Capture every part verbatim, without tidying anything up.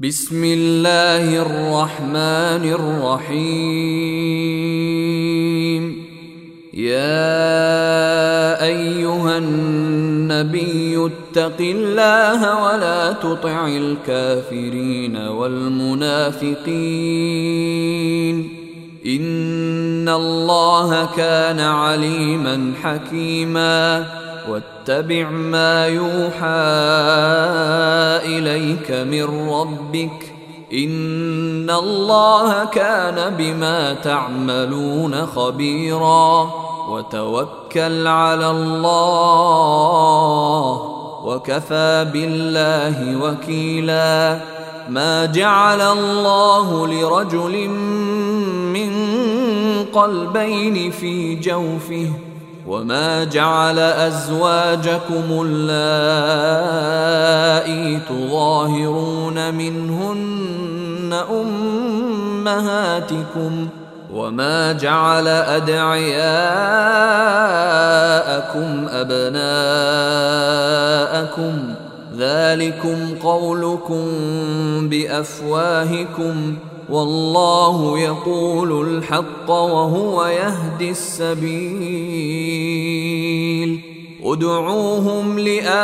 بسم الله الرحمن الرحيم. يا أيها النبي اتق الله ولا تطع الكافرين والمنافقين إن الله كان عليما حكيما. واتبع ما يوحى إليك من ربك إن الله كان بما تعملون خبيرا. وتوكل على الله وكفى بالله وكيلا. ما جعل الله لرجل من قلبين في جوفه وما جعل أزواجكم اللائي تظاهرون منهن أمهاتكم وما جعل أدعياءكم أبناءكم ذلكم قولكم بأفواهكم والله يقول الحق وهو يهدي السبيل. ادعوهم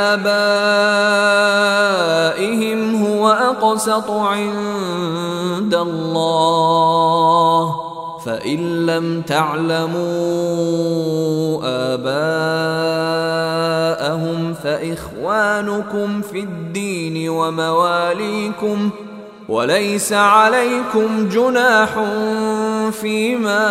لآبائهم هو أقسط عند الله فإن لم تعلموا آباءهم فإخوانكم في الدين ومواليكم وليس عليكم جناح فيما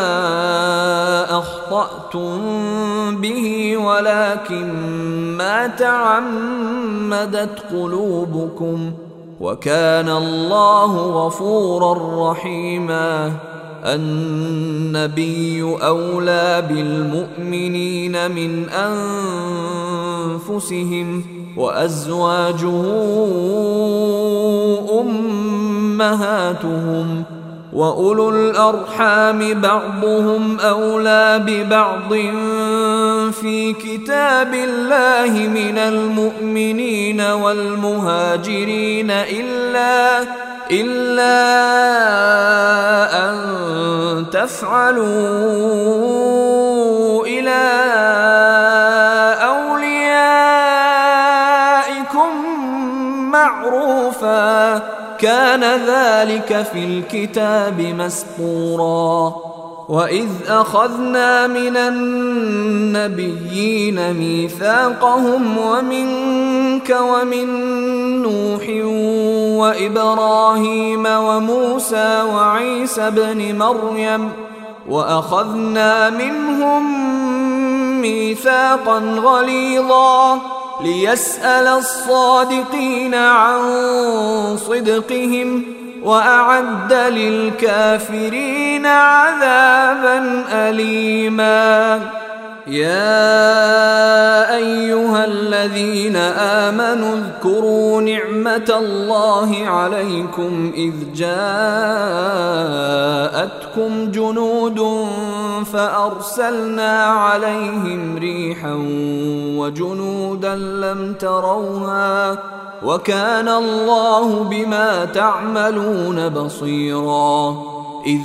أخطأتم به ولكن ما تعمدت قلوبكم وكان الله غفورا رحيما. النبي أولى بالمؤمنين من أنفسهم وأزواجه أمهاتهم وأولو الأرحام بعضهم أولى ببعض في كتاب الله من المؤمنين والمهاجرين إلا إلا أن تفعلوا إلى أوليائكم معروفا كان ذلك في الكتاب مسطورا. وإذ أخذنا من النبيين ميثاقهم ومنك ومن نوح وإبراهيم وموسى وعيسى بن مريم وأخذنا منهم ميثاقا غليظا ليسأل الصادقين عن صدقهم وأعد للكافرين عذابا أليما. يا أيها الذين آمنوا اذكروا نعمة الله عليكم إذ جاءتكم جنود فأرسلنا عليهم ريحا وجنودا لم تروها وكان الله بما تعملون بصيرا. إذ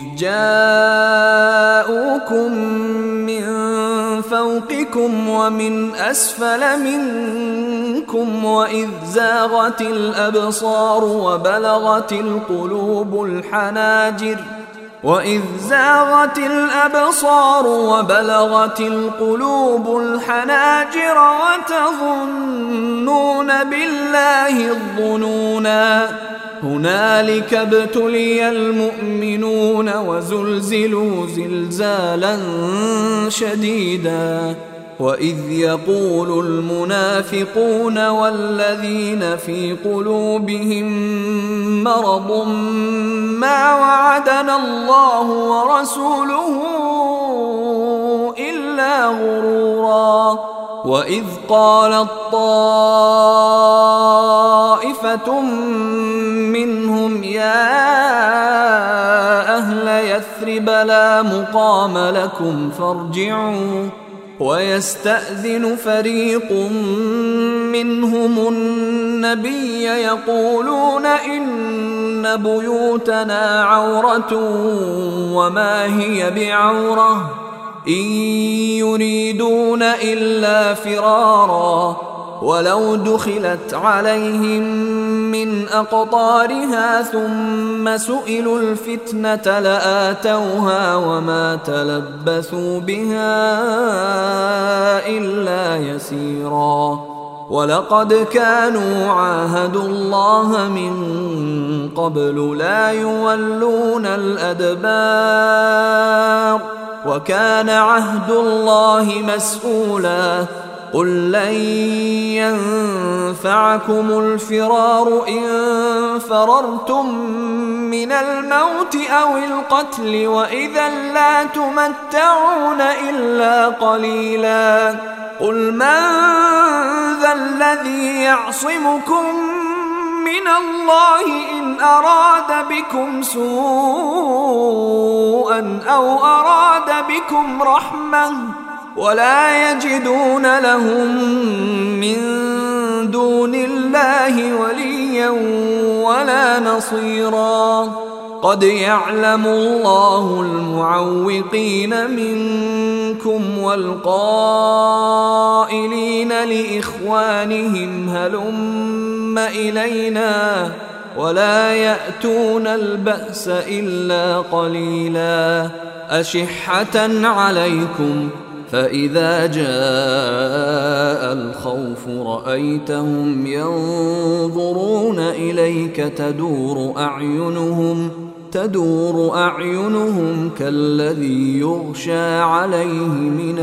جاءوكم من فوقكم ومن أسفل منكم وإذ زاغت الأبصار وبلغت القلوب الحناجر وإذ زاغت الأبصار وبلغت القلوب الحناجر وتظنون بالله الظنونا. هنالك ابتلي المؤمنون وزلزلوا زلزالا شديدا. وإذ يقول المنافقون والذين في قلوبهم مرض ما وعدنا الله ورسوله إلا غرورا. وإذ قالت طائفة منهم يا أهل يثرب لا مقام لكم فارجعوا ويستأذن فريق منهم النبي يقولون إن إن بيوتنا عورة وما هي بعورة إن يريدون إلا فرارا ولو دخلت عليهم من أقطارها ثم سئلوا الفتنة لآتوها وما تلبثوا بها إلا يسيرا ولقد كانوا عاهدوا الله من قبل لا يولون الأدبار وكان عهد الله مسؤولا قل لن ينفعكم الفرار إن فررتم من الموت أو القتل وإذا لا تمتعون إلا قليلا قل من ذا الذي يعصمكم من الله إن أراد بكم سوءا أو أراد بكم رحمة ولا يجدون لهم من دون الله وليا ولا نصيرا قد يعلم الله المعوقين منكم والقائلين لإخوانهم هلم إلينا ولا يأتون البأس إلا قليلا أشحة عليكم فإذا جاء الخوف رأيتهم ينظرون إليك تدور أعينهم تدور أعينهم كالذي يغشى عليه من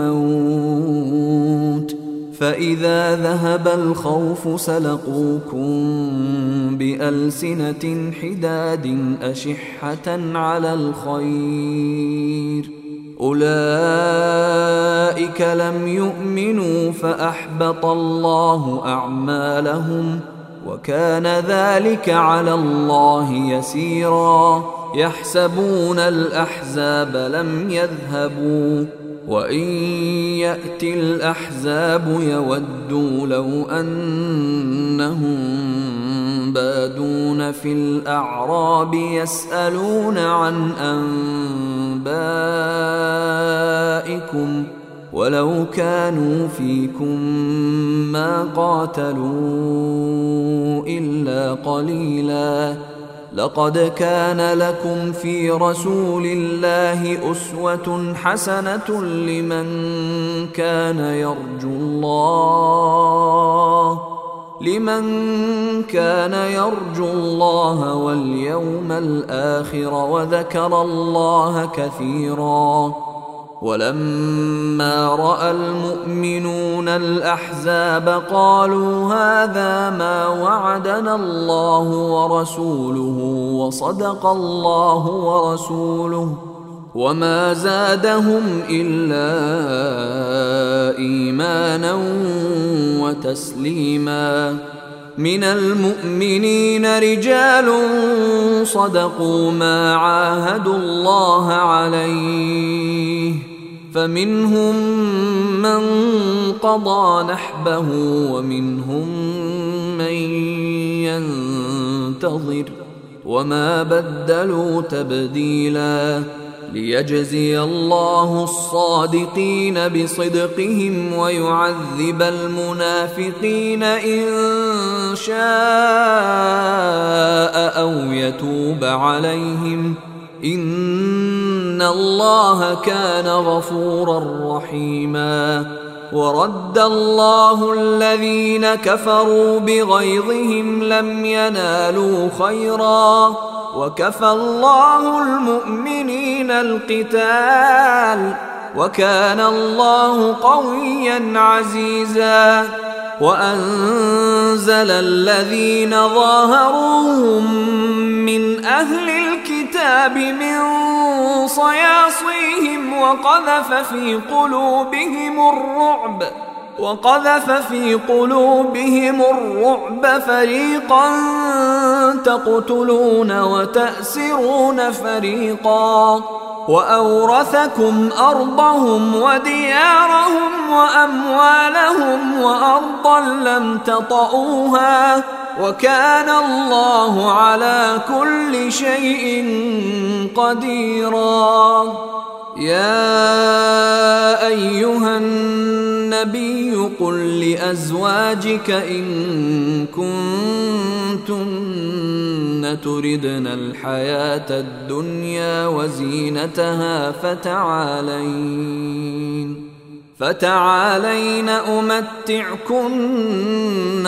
الموت فإذا ذهب الخوف سلقوكم بألسنة حداد أشحة على الخير أولئك لم يؤمنوا فأحبط الله أعمالهم وكان ذلك على الله يسيرا يحسبون الأحزاب لم يذهبوا وإن يأتي الأحزاب يودوا لو أنهم بادون في الأعراب يسألون عن أنبائكم ولو كانوا فيكم ما قاتلوا إلا قليلا لقد كان لكم في رسول الله أسوة حسنة لمن كان يرجو الله لمن كان يرجو الله واليوم الآخر وذكر الله كثيرا ولما رأى المؤمنون الأحزاب قالوا هذا ما وعدنا الله ورسوله وصدق الله ورسوله وما زادهم إلا إيمانا وتسليما من المؤمنين رجال صدقوا ما عاهدوا الله عليه فمنهم من قضى نحبه ومنهم من ينتظر وما بدلوا تبديلا ليجزي الله الصادقين بصدقهم ويعذب المنافقين إن شاء أو يتوب عليهم إن الله كان غفورا رحيما ورد الله الذين كفروا بغيظهم لم ينالوا خيرا وكفى الله المؤمنين القتال وكان الله قويا عزيزا وأنزل الذين ظاهروهم من أهل الكتاب من صياصيهم وقذف في قلوبهم الرعب وقذف في قلوبهم الرعب فريقا تقتلون وتأسرون فريقا وأورثكم أرضهم وديارهم وأموالهم وأرضا لم تطئوها وكان الله على كل شيء قديرا. يا أيها النبي قل لأزواجك إن كنتن تردن الحياة الدنيا وزينتها فتعالين فتعالين أمتعكن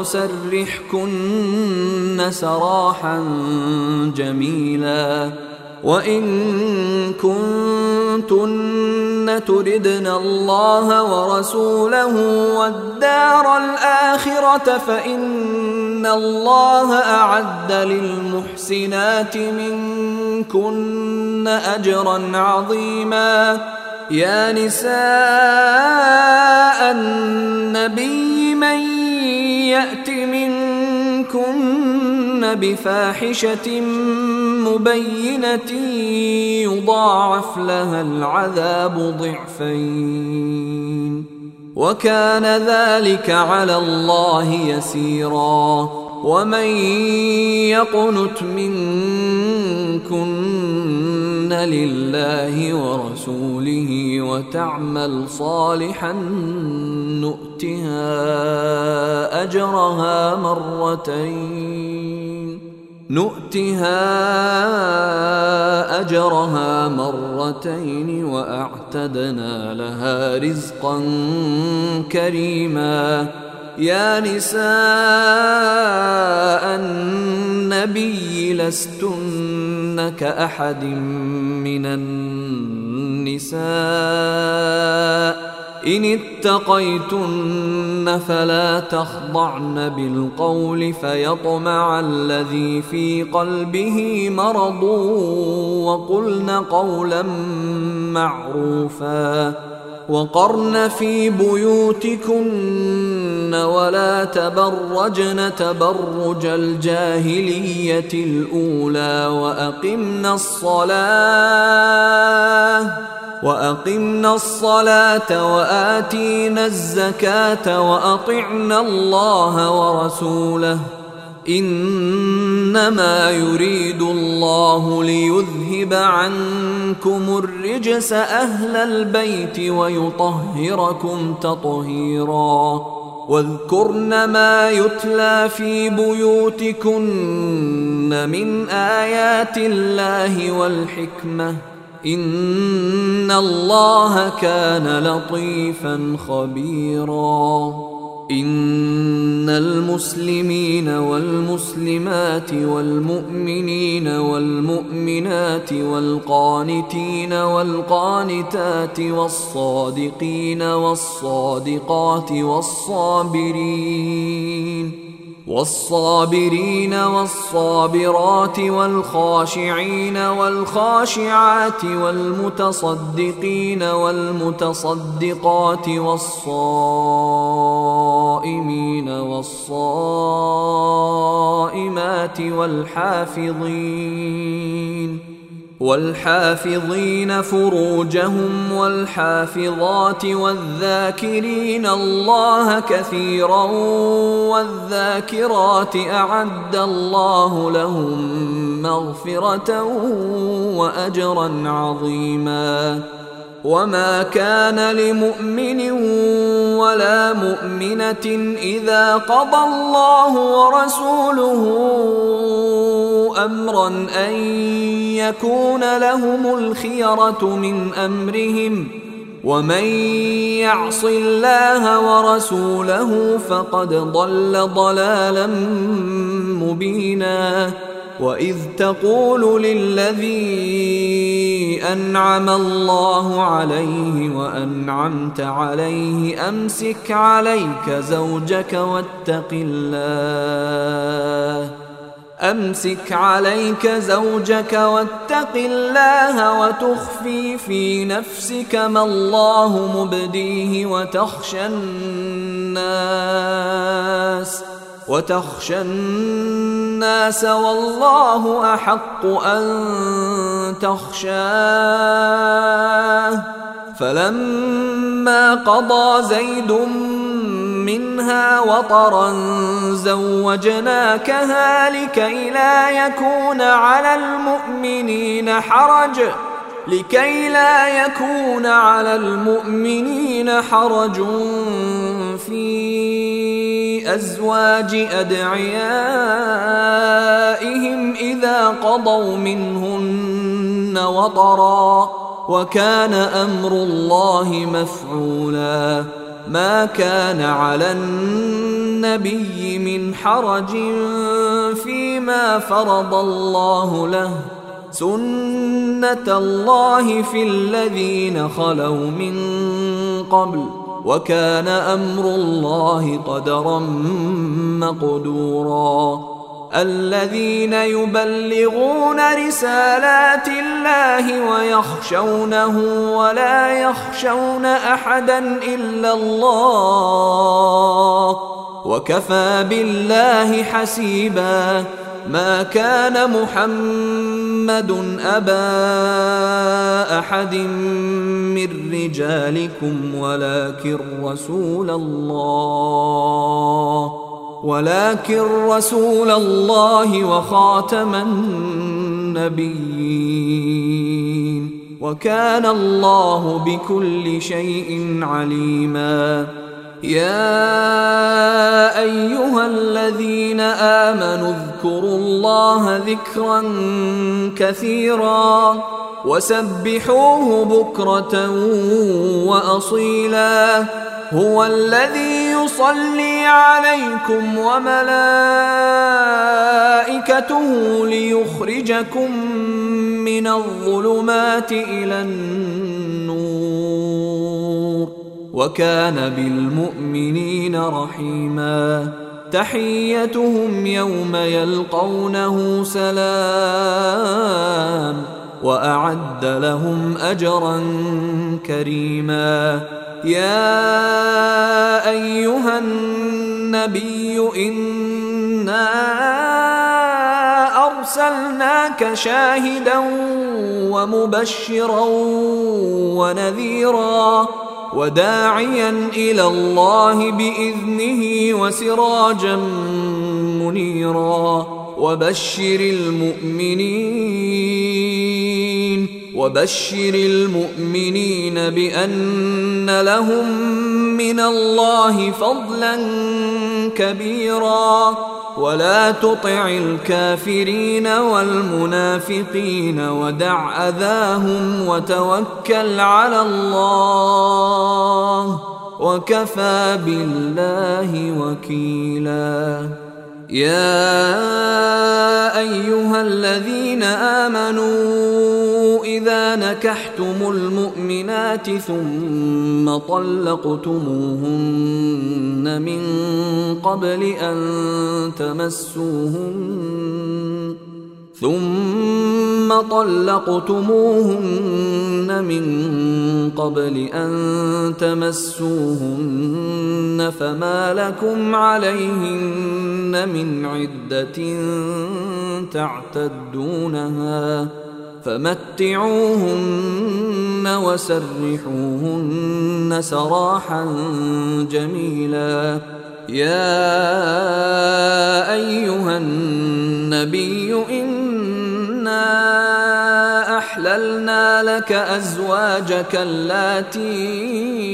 وأسرحكن سراحا جميلا. وإن كنتن تردن الله ورسوله والدار الآخرة فإن الله أعد للمحسنات منكن أجرا عظيما. يا نساء النبي من يأت منكن بفاحشة مبينة يضاعف لها العذاب ضعفين وكان ذلك على الله يسيرا. ومن يقنت منكن لله ورسوله وتعمل صالحا نؤتها أجرها مرتين نؤتها أجرها مرتين وأعتدنا لها رزقا كريما. يا نساء النبي لستن كأحد من النساء إن اتقيتن فلا تخضعن بالقول فيطمع الذي في قلبه مرض وقلن قولا معروفا. وقرن في بيوتكن ولا تبرجن تبرج الجاهلية الأولى وأقمنا الصلاة وأقمنا الصلاة وآتينا الزكاة وأطعنا الله ورسوله إنما يريد الله ليذهب عنكم الرجس أهل البيت ويطهركم تطهيرا. واذكرن ما يتلى في بيوتكن من آيات الله والحكمة إن الله كان لطيفا خبيرا. إن المسلمين والمسلمات والمؤمنين والمؤمنات والقانتين والقانتات والصادقين والصادقات والصابرين والصابرين والصابرات والخاشعين والخاشعات والمتصدقين والمتصدقات والصائمين والصائمات والحافظين والحافظين فروجهم والحافظات والذاكرين الله كثيرا والذاكرات أعد الله لهم مغفرة وأجرا عظيما. وما كان لمؤمن ولا مؤمنة إذا قضى الله ورسوله أمرا أن يكون لهم الخيرة من أمرهم ومن يعص الله ورسوله فقد ضل ضلالا مبينا. وإذ تقول للذي أنعم الله عليه وأنعمت عليه أمسك عليك زوجك واتق الله أمسك عليك زوجك واتق الله وتخفي في نفسك ما الله مبديه وتخشى الناس وتخشى الناس والله أحق أن تخشاه. فلما قضى زيد منها وطرا زوجناكها لكي لا يكون على المؤمنين حرج لكي لا يكون على المؤمنين حرج في أزواج أدعيائهم إذا قضوا منهن وطرا وكان أمر الله مفعولا ما كان على النبي من حرج فيما فرض الله له سنة الله في الذين خلوا من قبل وكان أمر الله قدرا مقدورا الذين يبلغون رسالات الله ويخشونه ولا يخشون أحدا إلا الله وكفى بالله حسيبا ما كان محمد أبا أحد من رجالكم ولكن رسول الله ولكن رسول الله وخاتم النبيين وكان الله بكل شيء عليما يا أيها الذين آمنوا اذكروا الله ذكرا كثيرا وسبحوه بكرة وأصيلا هو الذي يصلي عليكم وملائكته ليخرجكم من الظلمات إلى النور وكان بالمؤمنين رحيما تحيتهم يوم يلقونه سلام وأعد لهم أجرا كريما يا أيها النبي إنا أرسلناك شاهدا ومبشرا ونذيرا وداعيا إلى الله بإذنه وسراجا منيرا وبشر المؤمنين وبشر المؤمنين بأن لهم من الله فضلا كبيرا ولا تطع الكافرين والمنافقين ودع أذاهم وتوكل على الله وكفى بالله وكيلا يا أيها الذين آمنوا إذا نكحتم المؤمنات ثم طلقتموهن من قبل أن تمسوهن ثم طلقتموهن من قبل أن تمسوهن فما لكم عليهن من عدة تعتدونها فمتعوهن وسرحوهن سراحا جميلا يا أيها النبي إنا أحللنا لك أزواجك اللاتي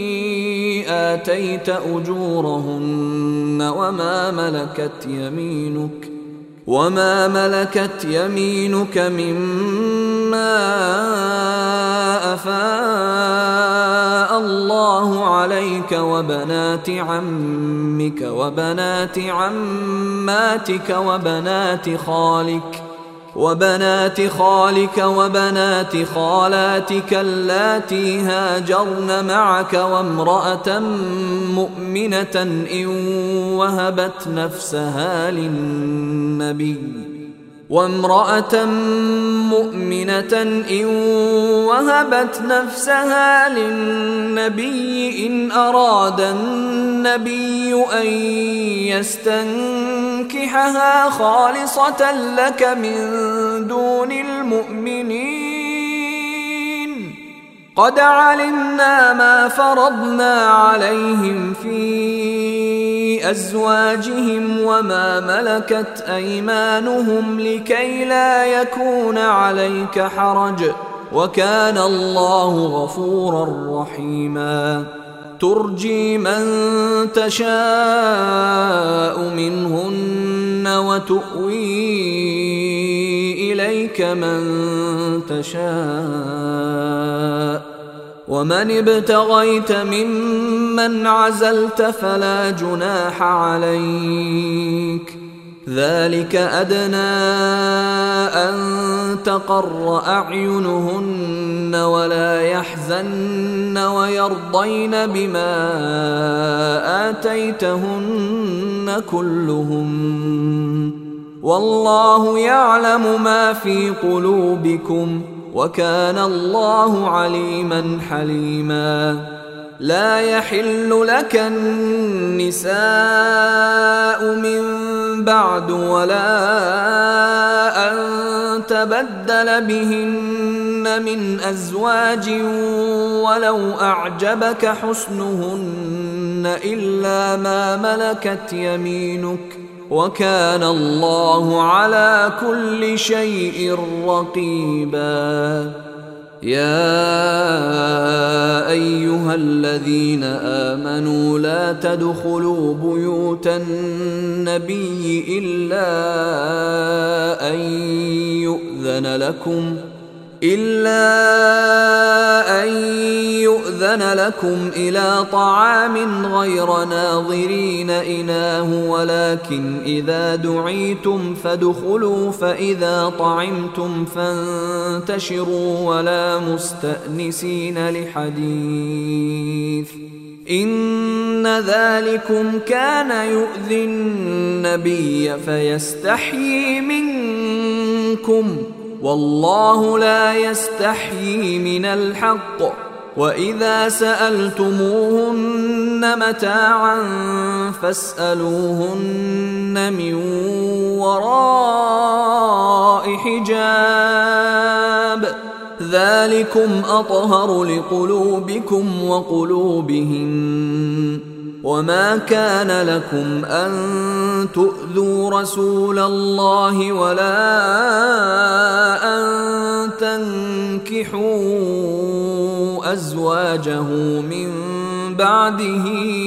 آتيت أجورهن وما ملكت يمينك وما ملكت يمينك مما أفاء الله عليك وبنات عمك وبنات عماتك وبنات خالك وبنات خالك وبنات خالاتك اللاتي هاجرن معك وامرأة مؤمنة إن وهبت نفسها للنبي وامرأة مؤمنة إن وهبت نفسها للنبي إن أراد النبي أن يستنكحها خالصة لك من دون المؤمنين قد علمنا ما فرضنا عليهم في لأزواجهم وما ملكت أيمانهم لكي لا يكون عليك حرج، وكان الله غفورا رحيما. ترجي من تشاء منهن وتؤوي إليك من تشاء، ومن ابتغيت ممن عزلت فلا جناح عليك، ذلك أدنى أن تقر أعينهن ولا يحزن ويرضين بما آتيتهن كلهم، والله يعلم ما في قلوبكم، وكان الله عليما حليما. لا يحل لك النساء من بعد ولا أن تبدل بهن من أزواج ولو أعجبك حسنهن إلا ما ملكت يمينك، وكان الله على كل شيء رقيبا. يا أيها الذين آمنوا لا تدخلوا بيوت النبي إلا أن يؤذن لكم إلا أن يؤذن لكم إلى طعام غير ناظرين إناه، ولكن إذا دعيتم فادخلوا فإذا طعمتم فانتشروا ولا مستأنسين لحديث، إن ذلكم كان يؤذي النبي فيستحيي منكم، والله لا يستحيي من الحق. وإذا سألتموهن متاعا فاسألوهن من وراء حجاب، ذلكم أطهر لقلوبكم وقلوبهن. وما كان لكم أن تؤذوا رسول الله ولا أن تنكحوا أزواجه من بعده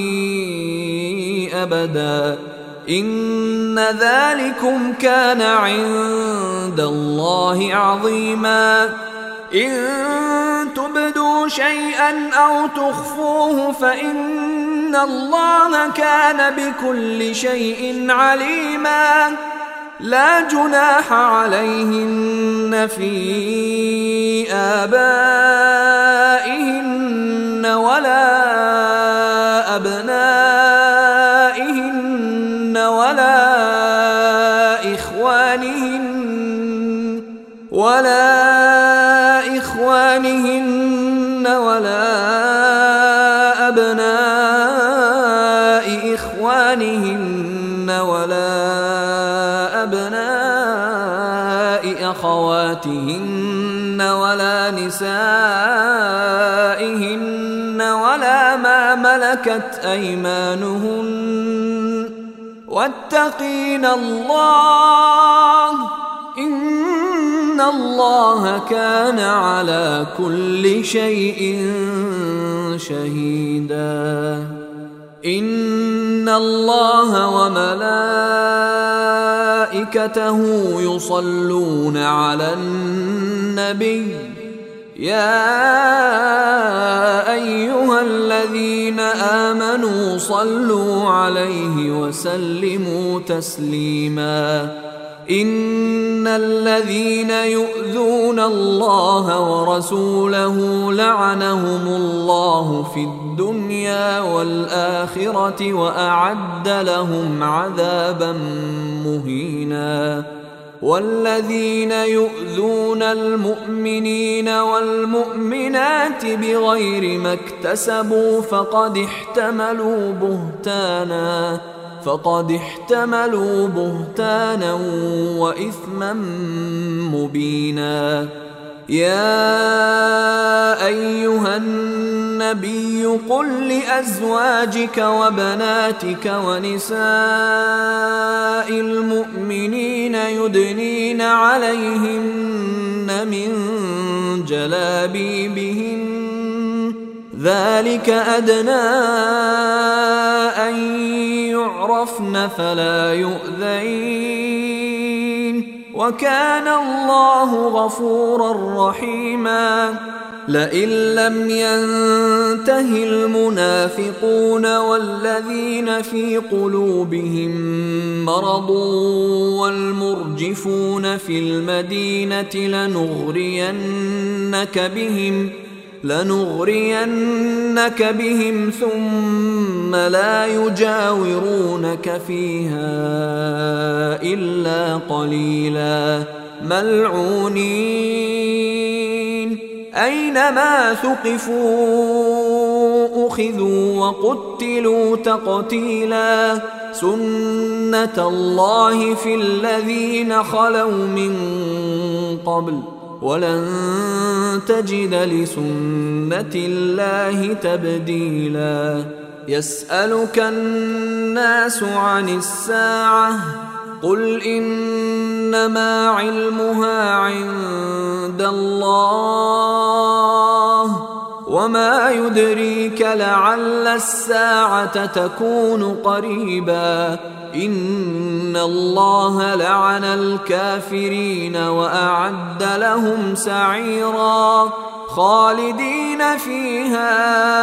أبدا، إن ذلكم كان عند الله عظيما. إن تبدوا شيئا أو تخفوه فإن الله كان بكل شيء عليما. لا جناح عليهن في آبائهن ولا أبنائهن ولا إخوانهن ولا إخوانهن ولا أبناء إخوانهن ولا أبناء أخواتهن ولا نسائهن ولا ما ملكت أيمانهن، واتقين الله، إن الله كان على كل شيء شهيدا. إن الله وملائكته يصلون على النبي، يا أيها الذين آمنوا صلوا عليه وسلموا تسليما. إن الذين يؤذون الله ورسوله لعنهم الله في الدنيا والآخرة وأعد لهم عذابا مهينا. والذين يؤذون المؤمنين والمؤمنات بغير ما اكتسبوا فقد احتملوا بهتانا فقد احتملوا بهتانا وإثما مبينا. يا أيها النبي النبي قل لأزواجك وبناتك ونساء المؤمنين يدنين عليهن من جلابيبهن ذلك أدنى أن يعرفن فلا يؤذين وكان الله غفورا رحيما. لئن لم ينته المنافقون والذين في قلوبهم مرض والمرجفون في المدينة لنغرينك بهم لنغرينك بهم ثم لا يجاورونك فيها إلا قليلا ملعونين أينما ثقفوا أخذوا وقتلوا تقتيلا سنة الله في الذين خلوا من قبل ولن تجد لسنة الله تبديلا. يسألك الناس عن الساعة قل إنما علمها عند الله وما يدريك لعل الساعة تكون قريبا. إن الله لعن الكافرين وأعد لهم سعيرا خالدين فيها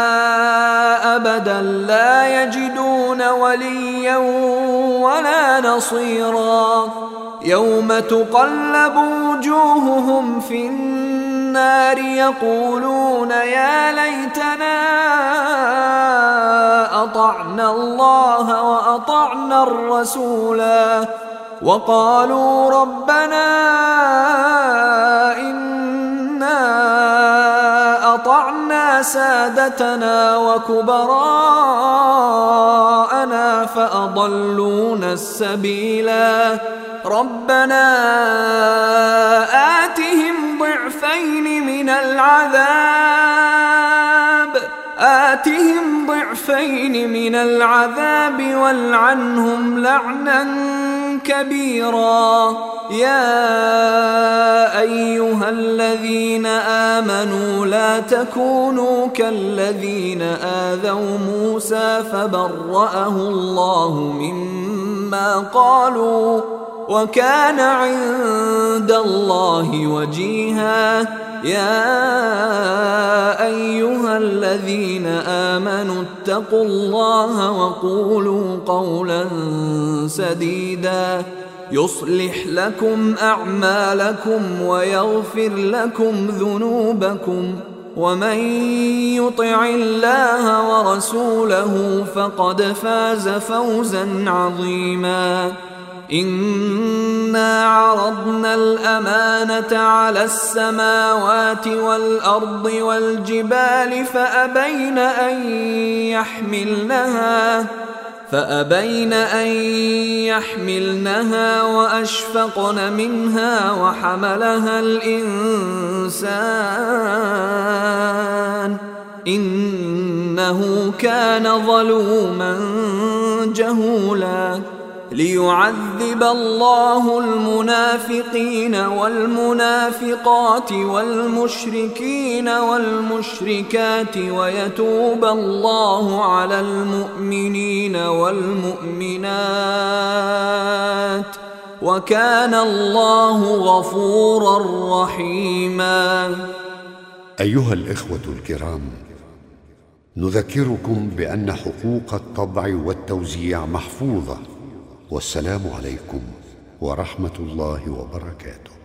أبدا لا يجدون وليا ولا نصيرا. يوم تقلب وجوههم في النار يقولون يا ليتنا أطعنا الله وأطعنا الرسولا وقالوا ربنا إنا أطعنا سادتنا وكبراءنا فأضلونا السبيلا. ربنا آتهم ضعفين من العذاب آتهم ضعفين من العذاب والعنهم لعنا كبيرا. يا أيها الذين آمنوا لا تكونوا كالذين آذوا موسى فبرأه الله مما قالوا وكان عند الله وجيها. يا أيها الذين آمنوا اتقوا الله وقولوا قولا سديدا يصلح لكم أعمالكم ويغفر لكم ذنوبكم ومن يطع الله ورسوله فقد فاز فوزا عظيما. إنا عرضنا الأمانة على السماوات والأرض والجبال فأبين أن يحملنها فأبين أن يحملنها وأشفقن منها وحملها الإنسان إنه كان ظلوما جهولا. ليعذب الله المنافقين والمنافقات والمشركين والمشركات ويتوب الله على المؤمنين والمؤمنات وكان الله غفورا رحيما. أيها الإخوة الكرام، نذكركم بأن حقوق الطبع والتوزيع محفوظة. والسلام عليكم ورحمة الله وبركاته.